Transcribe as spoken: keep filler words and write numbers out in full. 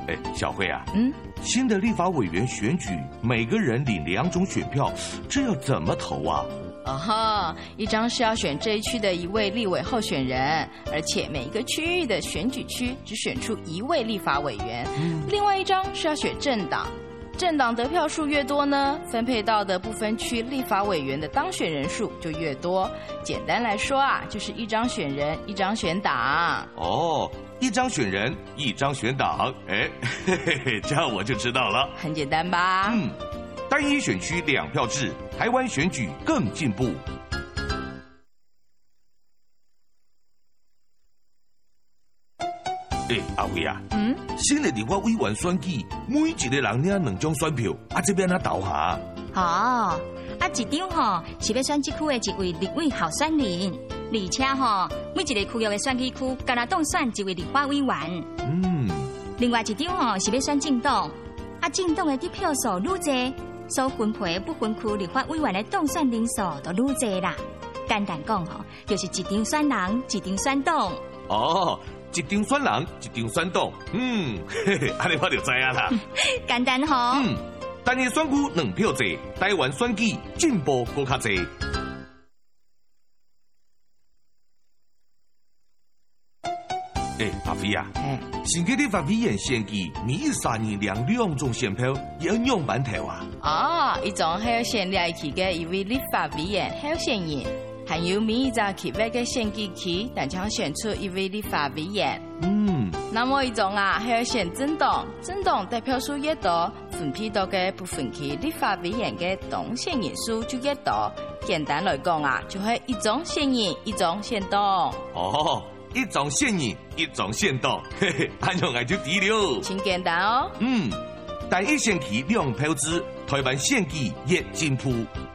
哎，小慧啊， 嗯， 新的立法委员选举，每个人领两种选票，这要怎么投啊？ 哦吼，一张是要选这一区的一位立委候选人，而且每一个区域的选举区只选出一位立法委员。嗯、另外一张是要选政党，政党得票数越多呢，分配到的不分区立法委员的当选人数就越多。简单来说啊，就是一张选人，一张选党。 哦，一张选人，一张选党。哎，嘿嘿嘿，这样我就知道了。 很简单吧？ 嗯。单一选区两票制，台湾选举更进步。哎，阿辉啊， 嗯， 新的立法委员选举，每一个人领两张选票，啊，这边哪投下？ 哦，啊，一张吼是要选这区的一位立委候选人，而且吼每一个区域的选举区，敢若当选一位立法委员。 嗯， 另外一张吼是要选政党，啊，政党的得票数愈多，所分配不分区立法委员的当选人数就愈多啦。简单讲吼，就是一张选人，一张选党。 哦，一张选人，一张选党。嗯，嘿嘿，安尼我就知啊啦。 简单吼。 嗯，单一选区两票制，台湾选举进步搁较济。哎，阿飞啊， 哎， 新嘅立法委员选举，每三年两两种选票，要用版投啊。 哦，一种还要选列期嘅一位立法委员候选人，还有每一个区域嘅选举区，但将选出一位立法委员。 嗯， 那么一种啊，还要选政党，政党得票数越多，分配到嘅部分区立法委员嘅当选人数就越多。简单来讲啊，就系一种选人，一种选党。 哦。一种现任，一种现党，嘿嘿，安用爱就低了。 真简单哦。 嗯，单一选区两票制，台湾选举越进步。